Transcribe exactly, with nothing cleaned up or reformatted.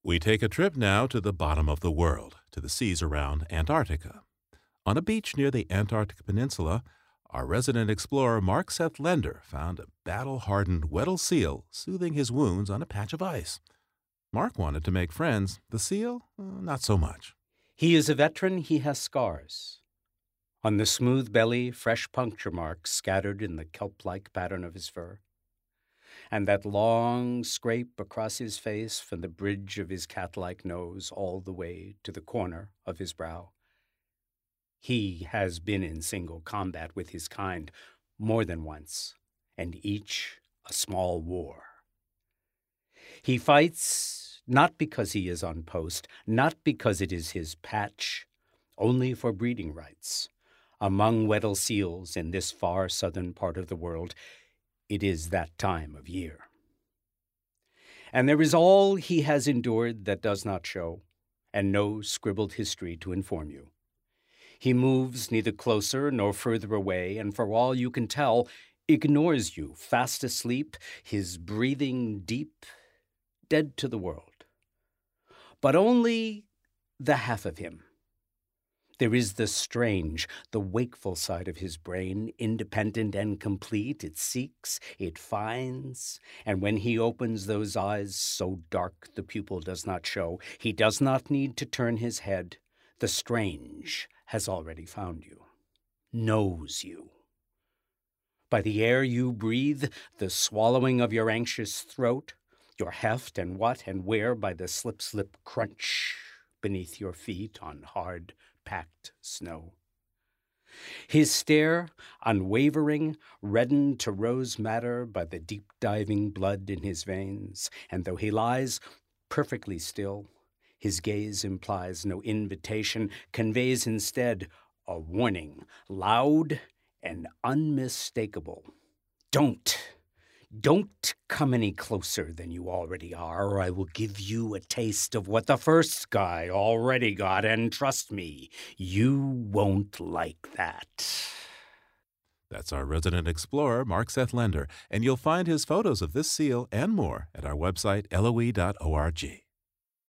We take a trip now to the bottom of the world, to the seas around Antarctica. On a beach near the Antarctic Peninsula, our resident explorer Mark Seth Lender found a battle-hardened Weddell seal soothing his wounds on a patch of ice. Mark wanted to make friends. The seal, uh, not so much. He is a veteran, he has scars. On the smooth belly, fresh puncture marks scattered in the kelp-like pattern of his fur. And that long scrape across his face from the bridge of his cat-like nose all the way to the corner of his brow. He has been in single combat with his kind more than once, and each a small war. He fights not because he is on post, not because it is his patch, only for breeding rights. Among Weddell seals in this far southern part of the world, it is that time of year. And there is all he has endured that does not show, and no scribbled history to inform you. He moves neither closer nor further away, and for all you can tell, ignores you, fast asleep, his breathing deep, dead to the world. But only the half of him. There is the strange, the wakeful side of his brain, independent and complete. It seeks, it finds, and when he opens those eyes so dark the pupil does not show, he does not need to turn his head. The strange has already found you, knows you. By the air you breathe, the swallowing of your anxious throat, your heft and what and where by the slip-slip crunch beneath your feet on hard, packed snow. His stare, unwavering, reddened to rose madder by the deep-diving blood in his veins, and though he lies perfectly still, his gaze implies no invitation, conveys instead a warning, loud and unmistakable. Don't, don't come any closer than you already are, or I will give you a taste of what the first guy already got, and trust me, you won't like that. That's our resident explorer, Mark Seth Lender, and you'll find his photos of this seal and more at our website, L O E dot org.